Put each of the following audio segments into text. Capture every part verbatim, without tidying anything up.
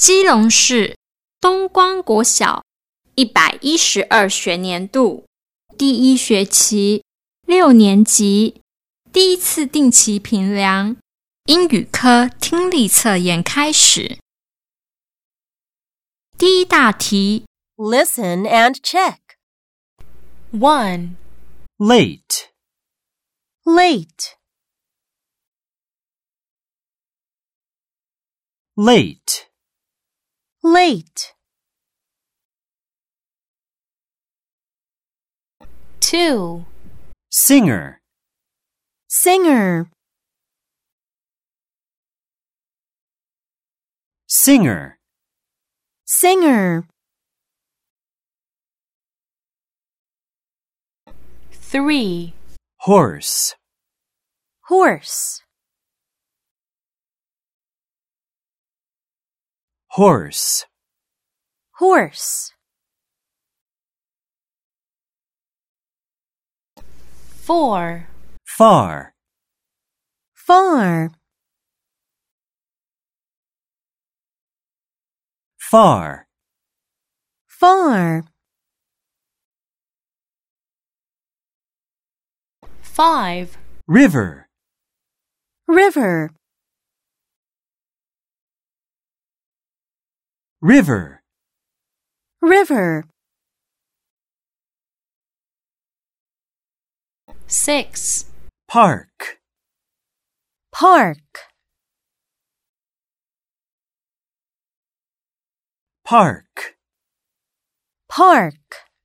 基隆市东光国小一百一十二学年度第一学期六年级第一次定期评量英语科听力测验开始。第一大题 Listen and check. one. Late. Late. Late. Late. two. Singer. Singer. Singer. Singer. three. Horse. Horse. Horse. Horse. four. Far. Far. Far. Far. five. River. River. River. River. six. Park. Park. Park. Park.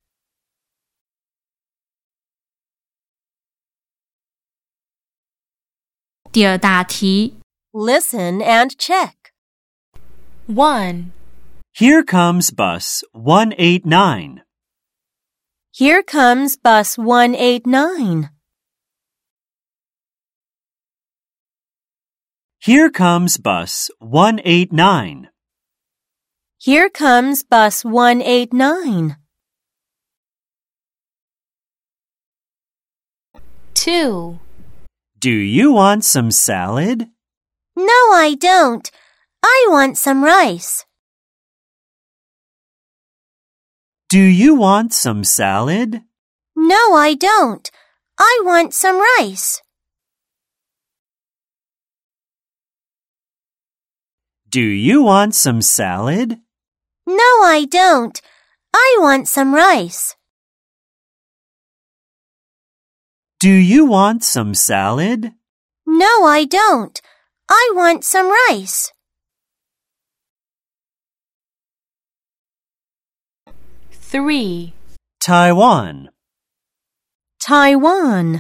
第二大题 Listen and check. one. Here comes bus one eighty-nine. Here comes bus one eighty-nine. Here comes bus one eighty-nine. Here comes bus one eighty-nine. two. Do you want some salad? No, I don't. I want some rice. Do you want some salad? No, I don't. I want some rice. Do you want some salad? No, I don't. I want some rice. Do you want some salad? No, I don't. I want some rice. three. Taiwan. Taiwan.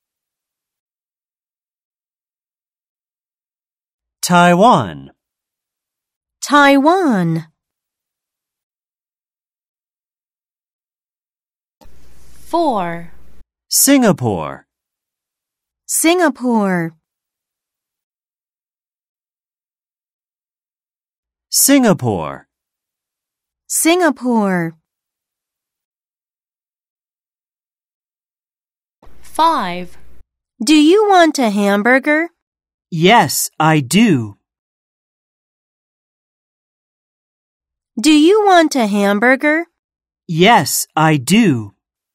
Taiwan. Taiwan. four. Singapore. Singapore. Singapore. Singapore. five. Do you want a hamburger? Yes, I do. Do you want a hamburger? Yes, I do.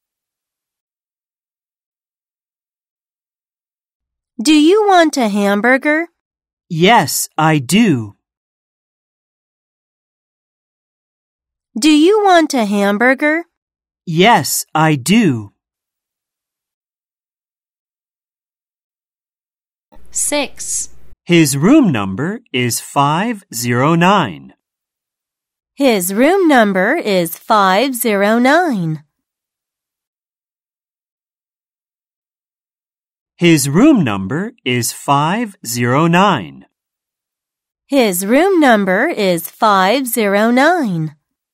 Do you want a hamburger? Yes, I do. Do you want a hamburger? Yes, I do. six. His room number is five oh nine. His room number is five oh nine. His room number is five oh nine. His room number is five oh nine.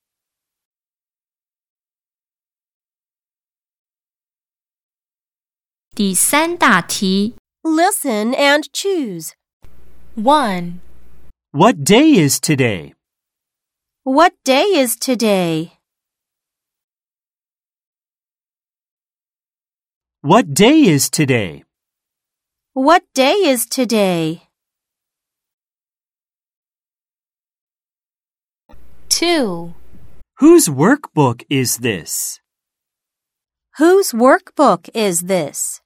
第三大题 Listen and choose. one. What day is today? What day is today? What day is today? What day is today? two. Whose workbook is this? Whose workbook is this?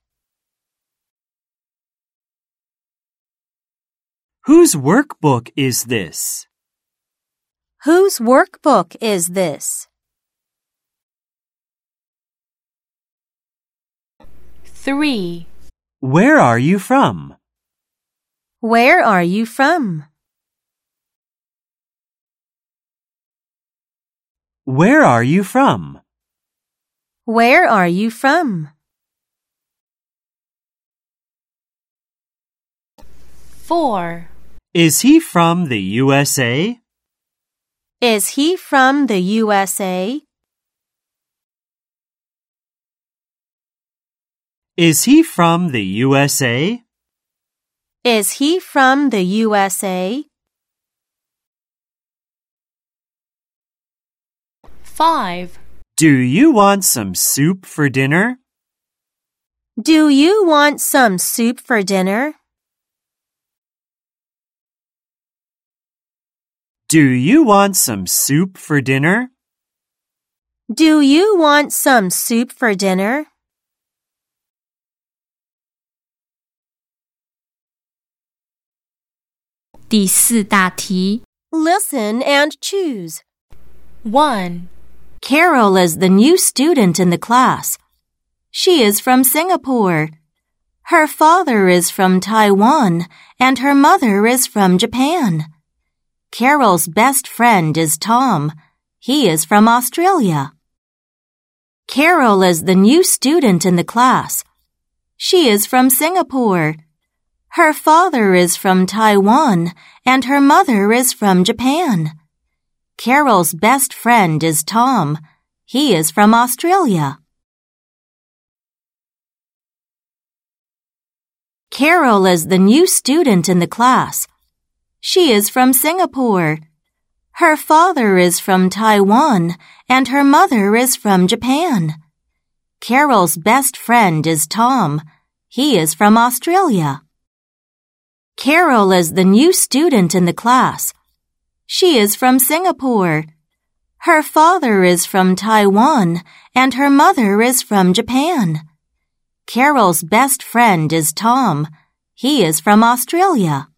Whose workbook is this? Whose workbook is this? three. Where are you from? Where are you from? Where are you from? Where are you from? four. Is he from the U S A? Is he from the U S A? Is he from the U S A? Is he from the U S A? five. Do you want some soup for dinner? Do you want some soup for dinner? Do you want some soup for dinner? Do you want some soup for dinner? Listen 第四大题 Listen and choose. one. Carol is the new student in the class. She is from Singapore. Her father is from Taiwan, and her mother is from Japan. Carol's best friend is Tom. He is from Australia. Carol is the new student in the class. She is from Singapore. Her father is from Taiwan, and her mother is from Japan. Carol's best friend is Tom. He is from Australia. Carol is the new student in the class. She is from Singapore. Her father is from Taiwan, and her mother is from Japan. Carol's best friend is Tom. He is from Australia. Carol is the new student in the class. She is from Singapore. Her father is from Taiwan, and her mother is from Japan. Carol's best friend is Tom. He is from Australia.